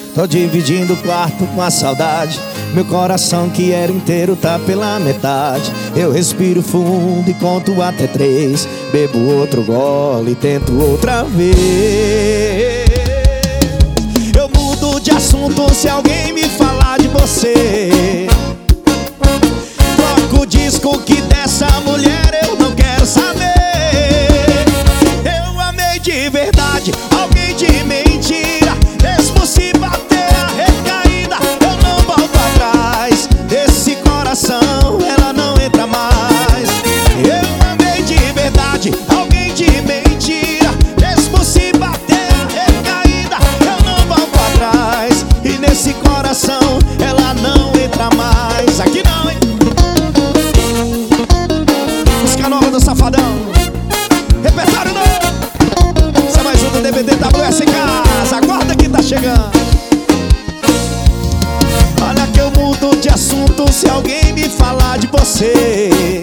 Tô dividindo o quarto com a saudade. Meu coração que era inteiro tá pela metade. Eu respiro fundo e conto até 3. Bebo outro gole e tento outra vez. Eu mudo de assunto se alguém me falar de você. Troco o disco que dessa mulher eu não quero saber. Eu amei de verdade, alguém de mentira. Mesmo se bater a recaída, eu não volto atrás. Desse coração ela não entra mais. Eu amei de verdade, alguém de mentira. Mesmo se bater a recaída, eu não volto atrás. E nesse coração ela não entra mais. Aqui não, hein? Música nova do Safadão. Repertório novo. Esse é mais um do DVD WSK. Aguarda que tá chegando. Olha que eu mudo de assunto se alguém me falar de você.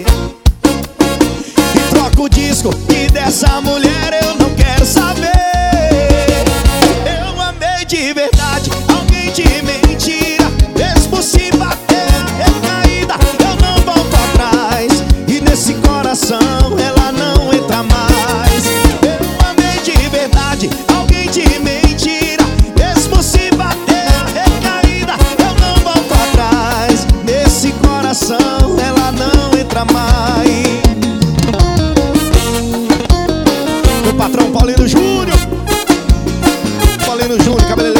E troco o disco e dessa mulher eu não quero saber. Eu amei de verdade, alguém de mentira. Mesmo se bater a recaída, eu não volto atrás. E nesse coração ela não entra mais. Eu amei de verdade, alguém de mentira. Mesmo se bater a recaída, eu não volto atrás. Nesse coração ela não entra mais. Meu patrão Paulinho Júnior, cabeleireiro